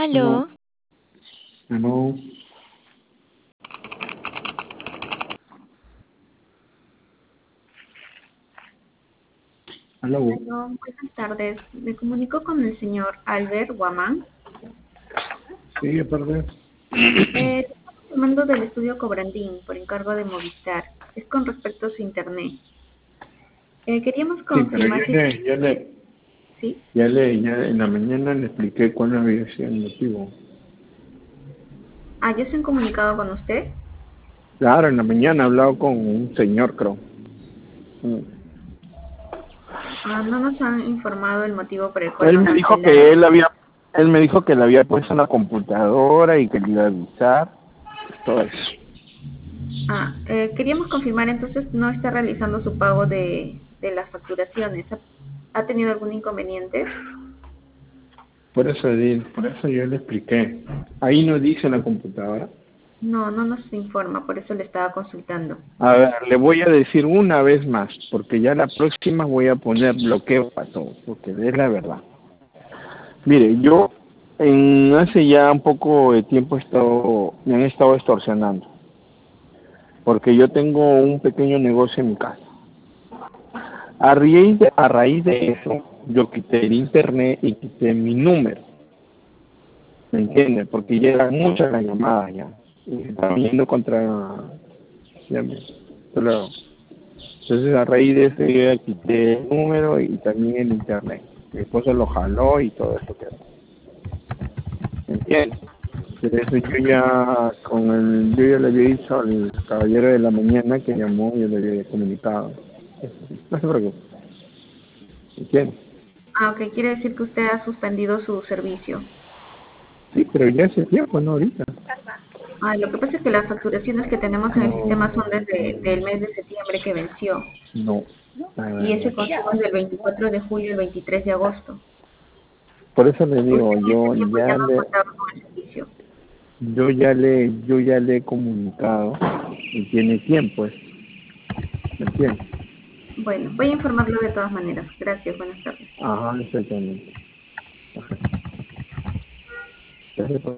No, Aló, no, aló. Bueno, buenas tardes. Me comunico con el señor Albert Guamán. Sí, es verdad. Estamos llamando del estudio Cobrandín por encargo de Movistar. Es con respecto a su internet. Queríamos Sí, pero confirmar si... ¿Sí? ya en la mañana le expliqué cuál había sido el motivo. ¿Ya se han comunicado con usted? Claro, en la mañana he hablado con un señor, creo. Mm. No nos han informado el motivo por el cual Él no han me dijo cancelado. que él me dijo que le había puesto en la computadora y que le iba a avisar, todo eso. Queríamos confirmar entonces no está realizando su pago de las facturaciones. ¿Ha tenido algún inconveniente? Por eso yo le expliqué. Ahí no dice en la computadora. No, no nos informa, por eso le estaba consultando. A ver, le voy a decir una vez más, porque ya la próxima voy a poner bloqueo para todo, porque es la verdad. Mire, yo hace ya un poco de tiempo me han estado extorsionando, porque yo tengo un pequeño negocio en mi casa. A raíz de eso, yo quité el internet y quité mi número, ¿me entiende? Porque ya eran muchas las llamadas ya, y se estaban yendo ya pero, entonces a raíz de eso yo ya quité el número y también el internet. Mi esposa lo jaló y todo eso quedó, ¿me entiende? Pero eso yo ya le había dicho al caballero de la mañana que llamó, yo le había comunicado. No se preocupe, ¿entiendes? Ok, quiere decir que usted ha suspendido su servicio. Sí, pero ya hace tiempo, no ahorita. Lo que pasa es que las facturaciones que tenemos en el No, sistema son desde el mes de septiembre que venció no. y ese consumo es del 24 de julio al 23 de agosto. Por eso le digo, Usted en ese tiempo ya no contaba con el servicio. yo ya le he comunicado y tiene tiempo, ¿me entiendes? Bueno, voy a informarlo de todas maneras. Gracias, buenas tardes. Ajá, exactamente. Ajá.